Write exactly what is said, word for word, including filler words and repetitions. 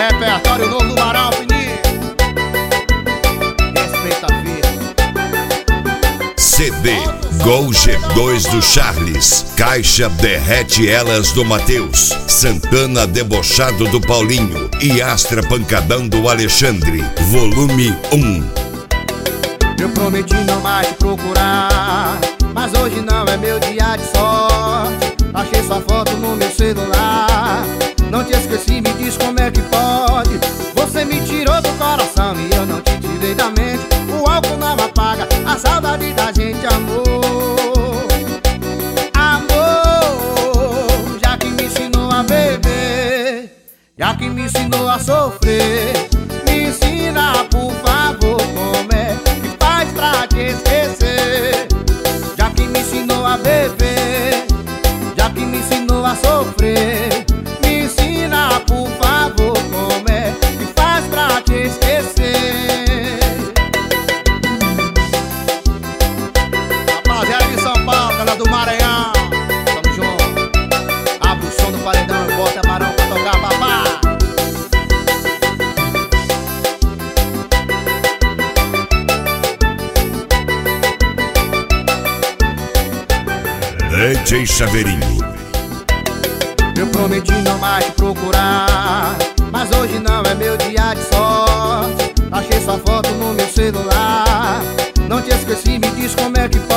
Repertório novo do Barão, Fininho. Respeita a vida. C D Gol G dois do Charles, Caixa Derrete Elas do Matheus, Santana Debochado do Paulinho e Astra Pancadão do Alexandre, volume um. Eu prometi não mais te procurar, mas hoje não é meu dia de sorte. Achei sua foto no meu celular, não te esqueci, me diz como é que pode. Você me tirou do coração e eu não te tirei da mente. O álcool não apaga a saudade da gente, amor. Amor, já que me ensinou a beber, já que me ensinou a sofrer, me ensina, por favor, como é que faz pra te esquecer. Já que me ensinou a beber, já que me ensinou a sofrer, me ensina, por favor, como é que faz pra te esquecer. Rapaziada de São Paulo, galera do Maranhão, tamo junto. Abre o som do paredão e bota Barão pra tocar, papá. D J Chaveirinho. Eu prometi não mais te procurar, mas hoje não é meu dia de sorte. Achei sua foto no meu celular, não te esqueci, me diz como é que pode.